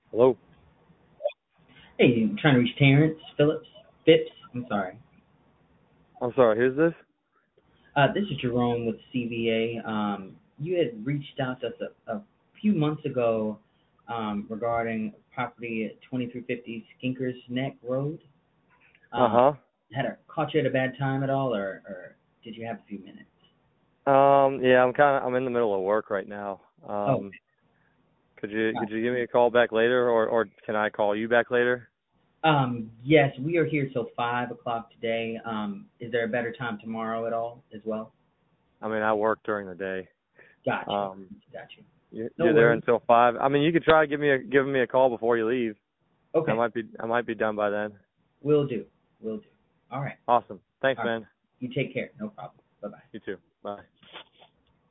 Hello. Hey, I'm trying to reach Terrence Phipps. I'm sorry. I'm sorry. Who's this? This is Jerome with CVA. You had reached out to us a few months ago regarding property at 2350 Skinkers Neck Road. Uh Um, huh. had I caught you at a bad time at all, or did you have a few minutes? Yeah, I'm in the middle of work right now. Oh, Could you give me a call back later, or can I call you back later? yes, we are here till 5 o'clock today. Is there a better time tomorrow at all as well? I mean, I work during the day. Gotcha. Um, Gotcha. No you're there worries. until 5. I mean, you could try giving me a call before you leave. Okay. I might be done by then. Will do. Will do. All right. Awesome. Thanks, All right. man. You take care. No problem. Bye bye. You too. Bye.